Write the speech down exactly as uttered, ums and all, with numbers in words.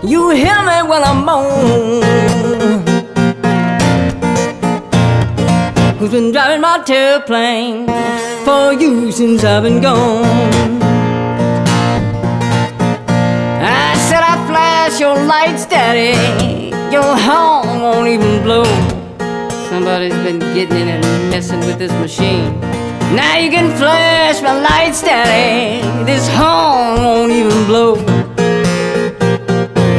You hear me when I moan. Who's been driving my tailplane for you since I've been gone? I said I flash your lights, Daddy. Your horn won't even blow. Somebody's been getting in and messing with this machine. Now you can flash my lights, Daddy. This horn won't even blow.